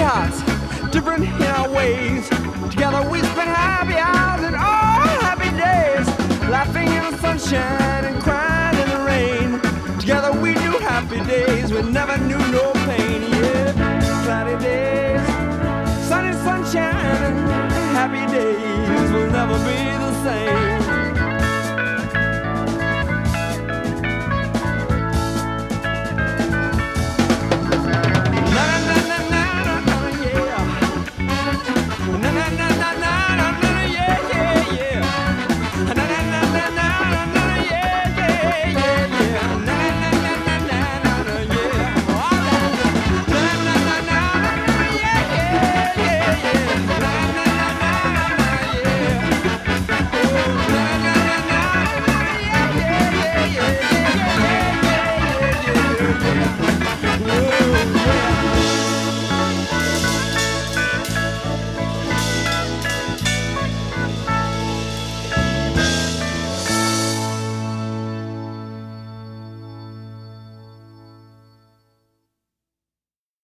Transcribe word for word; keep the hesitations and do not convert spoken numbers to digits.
hearts, different in our ways. Together we spent happy hours and all happy days, laughing in the sunshine and crying in the rain. Together we knew happy days, we never knew no pain. Yeah, cloudy days, sunny sunshine, and happy days will never be the same.